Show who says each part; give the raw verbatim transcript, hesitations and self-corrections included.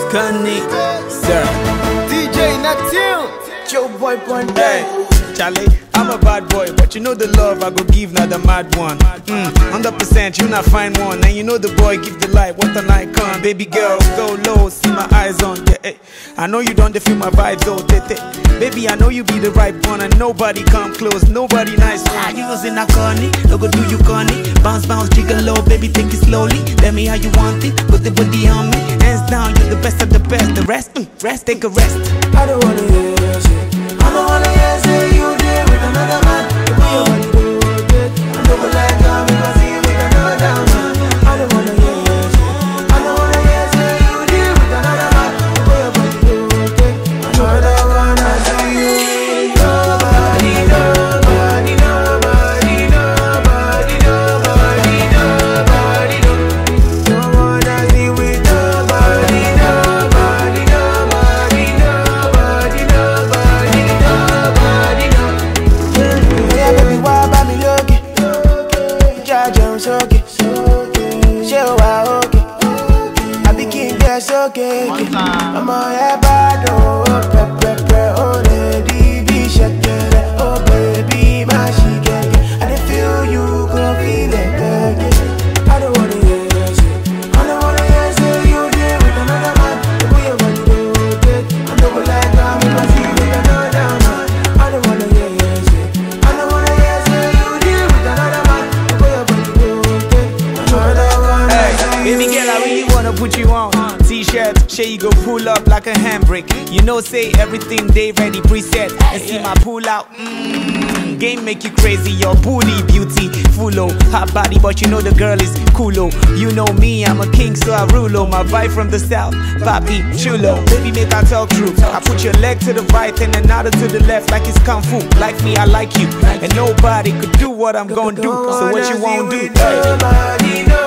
Speaker 1: Connie, sir.
Speaker 2: D J Natil, Joe Boy Point.
Speaker 1: Hey, Charlie, I'm a bad boy, but you know the love I go give now the mad one. Mm, one hundred percent you not find one, and you know the boy give the light. What an icon, baby girl, go low, see my eyes on. Yeah, hey. I know you don't feel my vibes, oh tete. Baby, I know you be the right one, and nobody come close, nobody nice one.
Speaker 3: Ah, you was in a corny, no go do you corny. Bounce, bounce, jiggle low, baby, take it slowly. Tell me how you want it, put the booty on me. Hands down, you're the best of the best. The rest, mm, rest, take a rest.
Speaker 2: I don't wanna hear you say, I don't wanna hear say you there with another man. The way your body do it, I don't like how we can see you with another man. I don't wanna hear you say, I don't wanna hear say you there with another man. The way your body do it, I don't wanna see you with nobody, nobody, nobody, nobody, nobody, nobody, no. Don't wanna see with nobody, nobody, nobody, nobody, nobody, nobody, no. Yeah, baby, why buy me looking? Judge, I'm so okay. Show I okay. I be king, yes, okay. I'm on your bad, oh, pep, pep, oh, lady, be shaking. Oh, baby, my she get it. I didn't feel you, go feel it, baby. I don't wanna hear you say, I don't wanna hear say you there with another man. The way your body do it, I don't like how we can see with another man. I don't wanna hear you say, I don't wanna hear say you there with another man. The way your body do it, I don't wanna
Speaker 1: Hey,
Speaker 2: see
Speaker 1: baby
Speaker 2: you.
Speaker 1: girl, I really wanna put you on. T-shirt, shey you go pull up like a handbrake. You know, say everything they ready preset. And see my pull out. Mm, game make you crazy. Your booty beauty, full oh, hot body, but you know the girl is cool oh. You know me, I'm a king, so I rule oh. My vibe from the south, papi chulo. Baby, make I talk true. I put your leg to the right and another to the left, like it's kung fu. Like me, I like you, and nobody could do what I'm gonna do. So what you won't do?
Speaker 2: Nobody,